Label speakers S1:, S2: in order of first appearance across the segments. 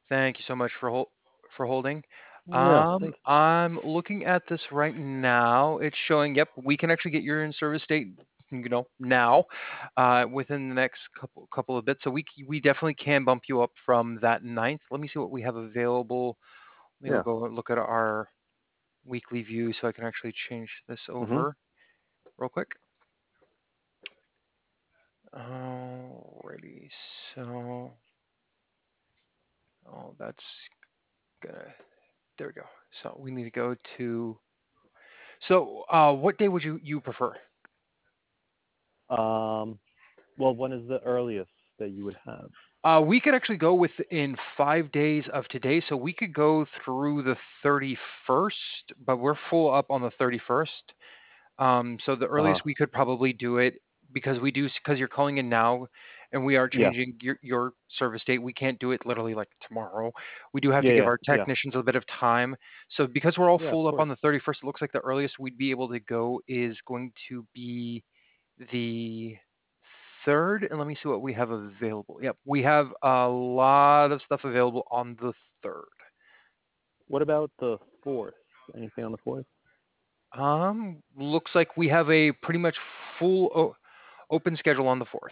S1: Thank you so much for holding.
S2: Yeah, thanks.
S1: I'm looking at this right now. It's showing, yep, we can actually get your in-service date, now, within the next couple of bits. So we definitely can bump you up from that ninth. Let me see what we have available. Let me
S2: Yeah.
S1: go look at our weekly view so I can actually change this
S2: Mhm.
S1: over real quick. Alrighty, so that's gonna. There we go. So we need to go to. So, what day would you prefer?
S2: Um, well, when is the earliest that you would have?
S1: We could actually go within 5 days of today, so we could go through the 31st, but we're full up on the 31st. So the
S2: Uh-huh.
S1: earliest we could probably do it because you're calling in now, and we are
S2: Yeah.
S1: changing your service date. We can't do it literally like tomorrow. We do have
S2: Yeah,
S1: to give
S2: yeah,
S1: our
S2: yeah.
S1: technicians a bit of time. So because we're all
S2: Yeah, of
S1: full up
S2: course.
S1: on the 31st, it looks like the earliest we'd be able to go is going to be the third. And let me see what we have available. Yep, we have a lot of stuff available on the third.
S2: What about the 4th? Anything on the 4th?
S1: Looks like we have a pretty much full open schedule on the fourth.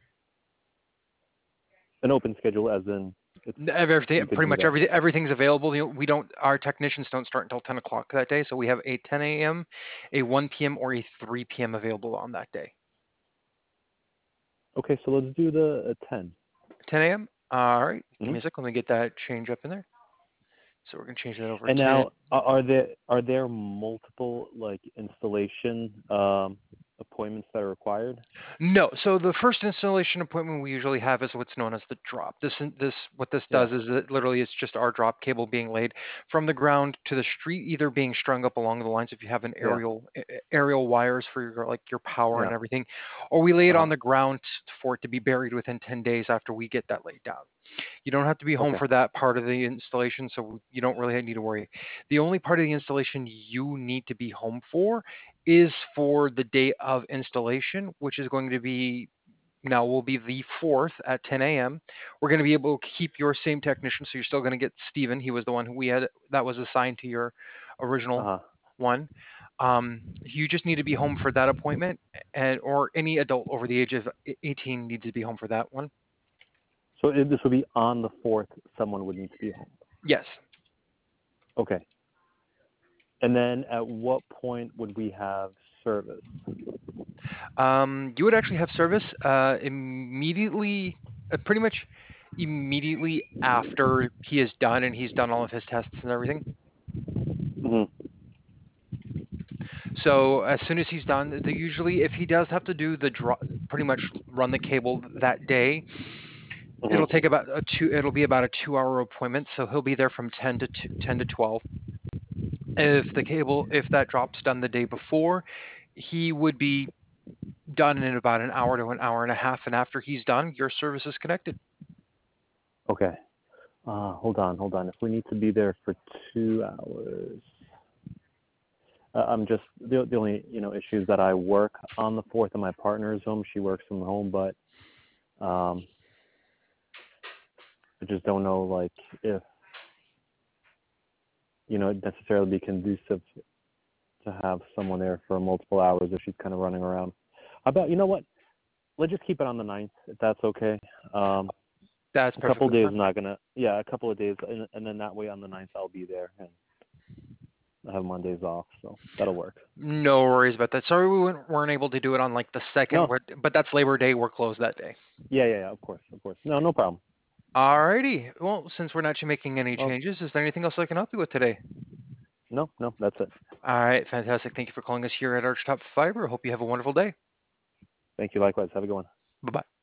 S2: An open schedule as in it's
S1: Everything,
S2: you could
S1: pretty
S2: do
S1: much
S2: that.
S1: everything's available. We don't, our technicians don't start until 10 o'clock that day. So we have a 10 a.m., a 1 p.m., or a 3 p.m. available on that day.
S2: Okay, so let's do the 10.
S1: 10 a.m. All right. Give
S2: Mhm.
S1: me a sec. Let me get that change up in there. So we're gonna change that over
S2: And
S1: to.
S2: now are there multiple like installation appointments that are required?
S1: No. So the first installation appointment we usually have is what's known as the drop. This what this
S2: Yeah.
S1: does is it literally it's just our drop cable being laid from the ground to the street, either being strung up along the lines if you have an
S2: Yeah.
S1: aerial wires for your power and
S2: Yeah.
S1: everything, or we lay it on
S2: Uh-huh.
S1: the ground for it to be buried within 10 days after we get that laid down. You don't have to be home
S2: Okay.
S1: for that part of the installation, so you don't really need to worry. The only part of the installation you need to be home for is for the day of installation, which is going to be now will be the 4th at 10 a.m. We're going to be able to keep your same technician, so you're still going to get Steven. He was the one who we had that was assigned to your original
S2: Uh-huh.
S1: one. You just need to be home for that appointment, and or any adult over the age of 18 needs to be home for that one.
S2: So this would be on the 4th someone would need to be home.
S1: Yes.
S2: Okay. And then at what point would we have service?
S1: You would actually have service immediately, pretty much immediately after he is done and he's done all of his tests and everything.
S2: Mhm.
S1: So as soon as he's done, usually if he does have to do the draw, pretty much run the cable that day, it'll take
S2: Mhm.
S1: about a two. It'll be about a 2 hour appointment. So he'll be there from 10 to 12. If that drop's done the day before, he would be done in about an hour to an hour and a half. And after he's done, your service is connected.
S2: Okay. Hold on. If we need to be there for 2 hours, I'm just the only issues that I work on the 4th and my partner is home. She works from home, but um, I just don't know like if it'd necessarily be conducive to have someone there for multiple hours if she's kind of running around. How about what? Let's just keep it on the ninth if that's okay. Um,
S1: That's
S2: a couple of
S1: perfectly
S2: days
S1: fine.
S2: I'm not gonna. Yeah, a couple of days, and then that way on the ninth I'll be there and I have Mondays off, so that'll work.
S1: No worries about that. Sorry we weren't able to do it on like the second,
S2: No.
S1: but that's Labor Day. We're closed that day.
S2: Yeah. Of course. No, no problem.
S1: Alrighty. Well, since we're not making any
S2: Well,
S1: changes, is there anything else I can help you with today?
S2: no, that's it.
S1: All right, fantastic. Thank you for calling us here at Archtop Fiber. Hope you have a wonderful day.
S2: Thank you. Likewise. Have a good one.
S1: Bye bye.